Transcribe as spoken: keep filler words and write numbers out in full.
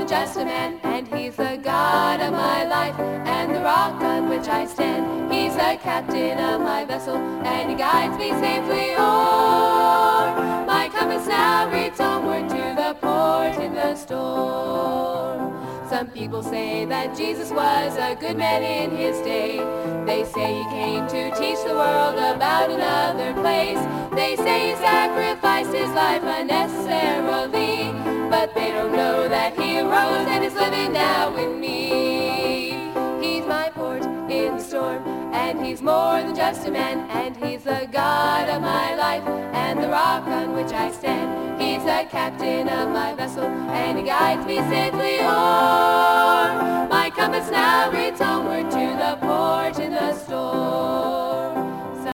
than just a man, and he's the God of my life and the rock on which I stand. He's the captain of my vessel, and he guides me safely o'er. My compass now reads homeward to the port in the storm. Some people say that Jesus was a good man in his day. They say he came to teach the world about another place. They say he sacrificed his life unnecessarily, but they don't know that he arose and is living now in me. He's my port in the storm, and he's more than just a man, and he's the God of my life and the rock on which I stand. He's the captain of my vessel, and he guides me safely o'er. My compass now reads homeward to the port in the storm.